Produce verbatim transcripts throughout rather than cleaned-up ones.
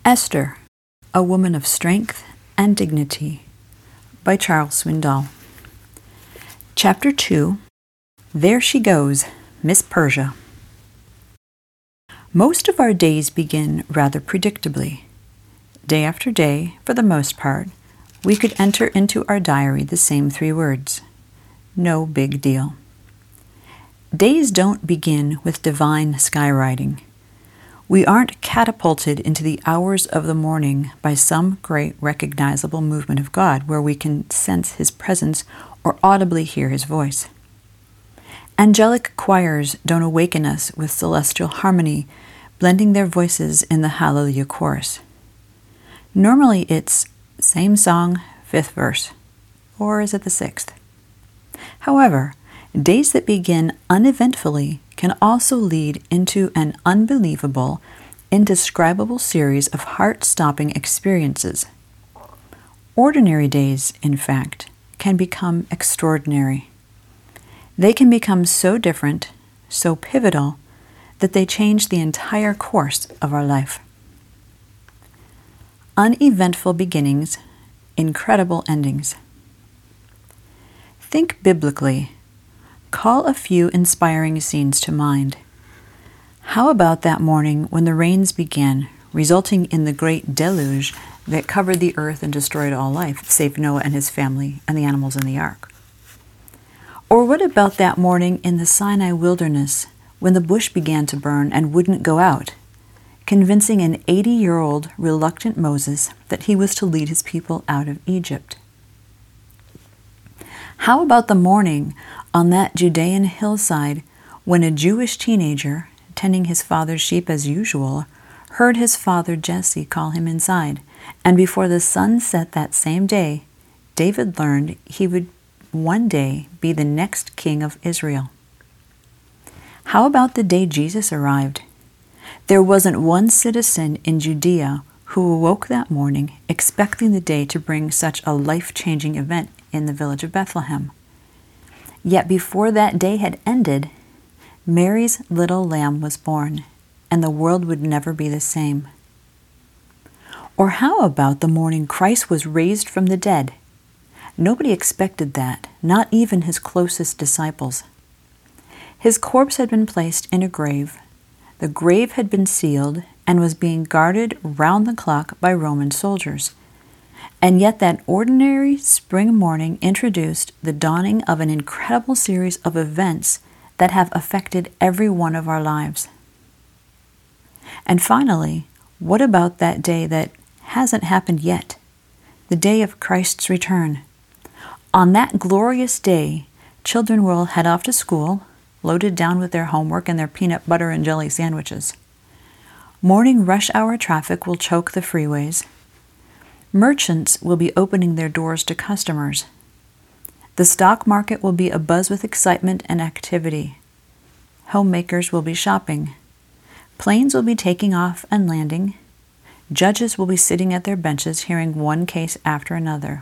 Esther, a Woman of Strength and Dignity by Charles Swindoll. Chapter two, There She Goes, Miss Persia. Most of our days begin rather predictably. Day after day, for the most part, we could enter into our diary the same three words: no big deal. Days don't begin with divine skywriting. We aren't catapulted into the hours of the morning by some great recognizable movement of God where we can sense His presence or audibly hear His voice. Angelic choirs don't awaken us with celestial harmony, blending their voices in the Hallelujah chorus. Normally it's same song, fifth verse. Or is it the sixth? However, days that begin uneventfully can also lead into an unbelievable, indescribable series of heart-stopping experiences. Ordinary days, in fact, can become extraordinary. They can become so different, so pivotal, that they change the entire course of our life. Uneventful beginnings, incredible endings. Think biblically. Call a few inspiring scenes to mind. How about that morning when the rains began, resulting in the great deluge that covered the earth and destroyed all life, save Noah and his family and the animals in the ark? Or what about that morning in the Sinai wilderness when the bush began to burn and wouldn't go out, convincing an eighty-year-old reluctant Moses that he was to lead his people out of Egypt? How about the morning on that Judean hillside when a Jewish teenager, tending his father's sheep as usual, heard his father Jesse call him inside, and before the sun set that same day, David learned he would one day be the next king of Israel? How about the day Jesus arrived? There wasn't one citizen in Judea who awoke that morning expecting the day to bring such a life-changing event in the village of Bethlehem. Yet before that day had ended, Mary's little lamb was born, and the world would never be the same. Or how about the morning Christ was raised from the dead? Nobody expected that, not even His closest disciples. His corpse had been placed in a grave. The grave had been sealed and was being guarded round the clock by Roman soldiers. And yet that ordinary spring morning introduced the dawning of an incredible series of events that have affected every one of our lives. And finally, what about that day that hasn't happened yet? The day of Christ's return. On that glorious day, children will head off to school, loaded down with their homework and their peanut butter and jelly sandwiches. Morning rush hour traffic will choke the freeways. Merchants will be opening their doors to customers. The stock market will be abuzz with excitement and activity. Homemakers will be shopping. Planes will be taking off and landing. Judges will be sitting at their benches hearing one case after another.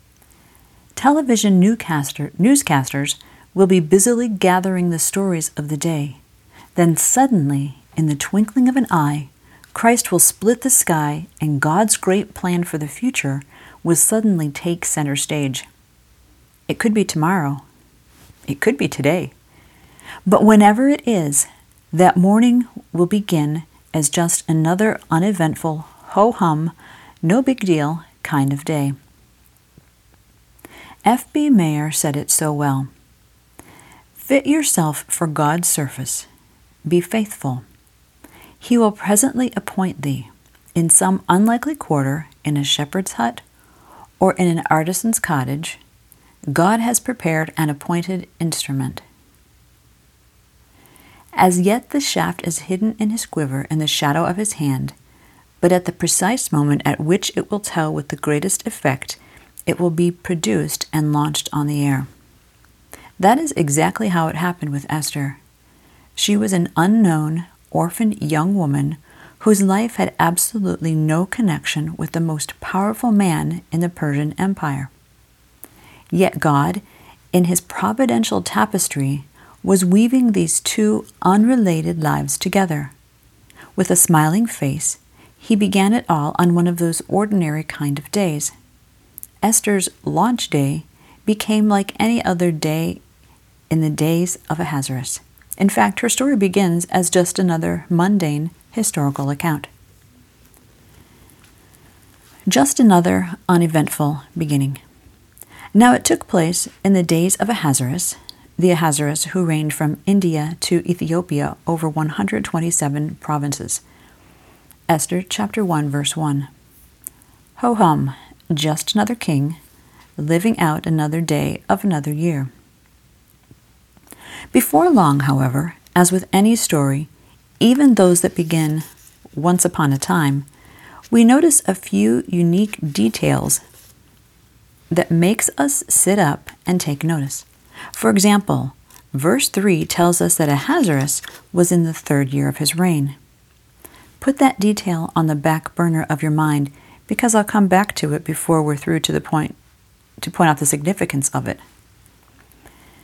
Television newscaster, newscasters will be busily gathering the stories of the day. Then suddenly, in the twinkling of an eye, Christ will split the sky, and God's great plan for the future will suddenly take center stage. It could be tomorrow. It could be today. But whenever it is, that morning will begin as just another uneventful, ho-hum, no big deal kind of day. F B Meyer said it so well. Fit yourself for God's service. Be faithful. He will presently appoint thee, in some unlikely quarter, in a shepherd's hut, or in an artisan's cottage. God has prepared an appointed instrument. As yet the shaft is hidden in his quiver in the shadow of his hand, but at the precise moment at which it will tell with the greatest effect, it will be produced and launched on the air. That is exactly how it happened with Esther. She was an unknown, orphaned young woman whose life had absolutely no connection with the most powerful man in the Persian Empire. Yet God, in His providential tapestry, was weaving these two unrelated lives together. With a smiling face, He began it all on one of those ordinary kind of days. Esther's launch day became like any other day in the days of Ahasuerus. In fact, her story begins as just another mundane historical account. Just another uneventful beginning. Now it took place in the days of Ahasuerus, the Ahasuerus who reigned from India to Ethiopia over one hundred twenty-seven provinces. Esther chapter one, verse one. Ho hum, just another king, living out another day of another year. Before long, however, as with any story, even those that begin once upon a time, we notice a few unique details that makes us sit up and take notice. For example, verse three tells us that Ahasuerus was in the third year of his reign. Put that detail on the back burner of your mind, because I'll come back to it before we're through to the point to point out the significance of it.